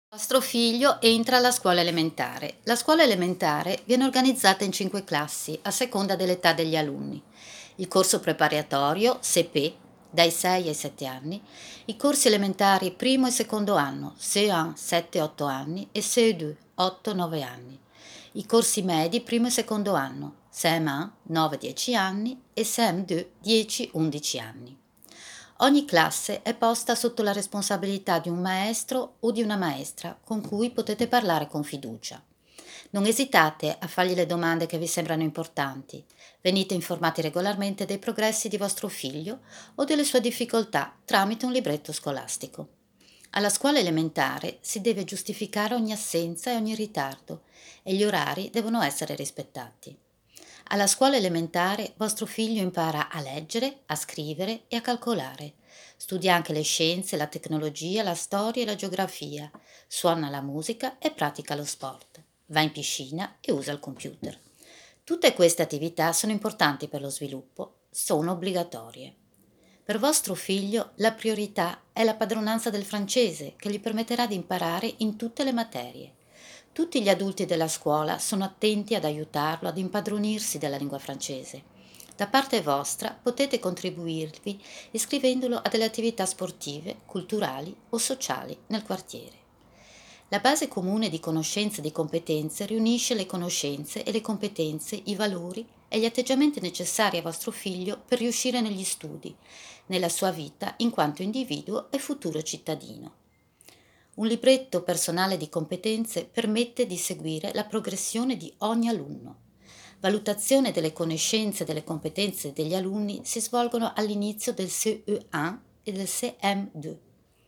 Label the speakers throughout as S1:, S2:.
S1: Vostro figlio entra alla scuola elementare. La scuola elementare viene organizzata in 5 classi a seconda dell'età degli alunni. Il corso preparatorio, CP, dai 6 ai 7 anni, i corsi elementari primo e secondo anno, CE1 7-8 anni e CE2 8-9 anni. I corsi medi primo e secondo anno, CM1 9-10 anni e CM2 10-11 anni. Ogni classe è posta sotto la responsabilità di un maestro o di una maestra con cui potete parlare con fiducia. Non esitate a fargli le domande che vi sembrano importanti. Venite informati regolarmente dei progressi di vostro figlio o delle sue difficoltà tramite un libretto scolastico. Alla scuola elementare si deve giustificare ogni assenza e ogni ritardo e gli orari devono essere rispettati. Alla scuola elementare vostro figlio impara a leggere, a scrivere e a calcolare. Studia anche le scienze, la tecnologia, la storia e la geografia. Suona la musica e pratica lo sport. Va in piscina e usa il computer. Tutte queste attività sono importanti per lo sviluppo, sono obbligatorie. Per vostro figlio la priorità è la padronanza del francese che gli permetterà di imparare in tutte le materie. Tutti gli adulti della scuola sono attenti ad aiutarlo ad impadronirsi della lingua francese. Da parte vostra potete contribuirvi iscrivendolo a delle attività sportive, culturali o sociali nel quartiere. La base comune di conoscenze e di competenze riunisce le conoscenze e le competenze, i valori e gli atteggiamenti necessari a vostro figlio per riuscire negli studi, nella sua vita in quanto individuo e futuro cittadino. Un libretto personale di competenze permette di seguire la progressione di ogni alunno. Valutazione delle conoscenze e delle competenze degli alunni si svolgono all'inizio del CE1 e del CM2.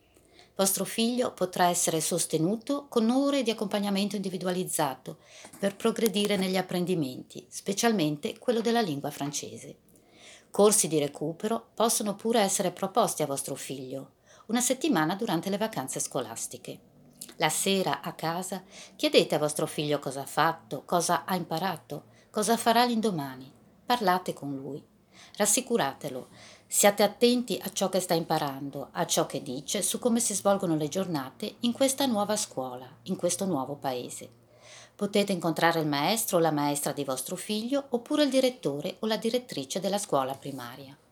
S1: Vostro figlio potrà essere sostenuto con ore di accompagnamento individualizzato per progredire negli apprendimenti, specialmente quello della lingua francese. Corsi di recupero possono pure essere proposti a vostro figlio, una settimana durante le vacanze scolastiche. La sera a casa chiedete a vostro figlio cosa ha fatto, cosa ha imparato, cosa farà l'indomani. Parlate con lui. Rassicuratelo. Siate attenti a ciò che sta imparando, a ciò che dice, su come si svolgono le giornate in questa nuova scuola, in questo nuovo paese. Potete incontrare il maestro o la maestra di vostro figlio oppure il direttore o la direttrice della scuola primaria.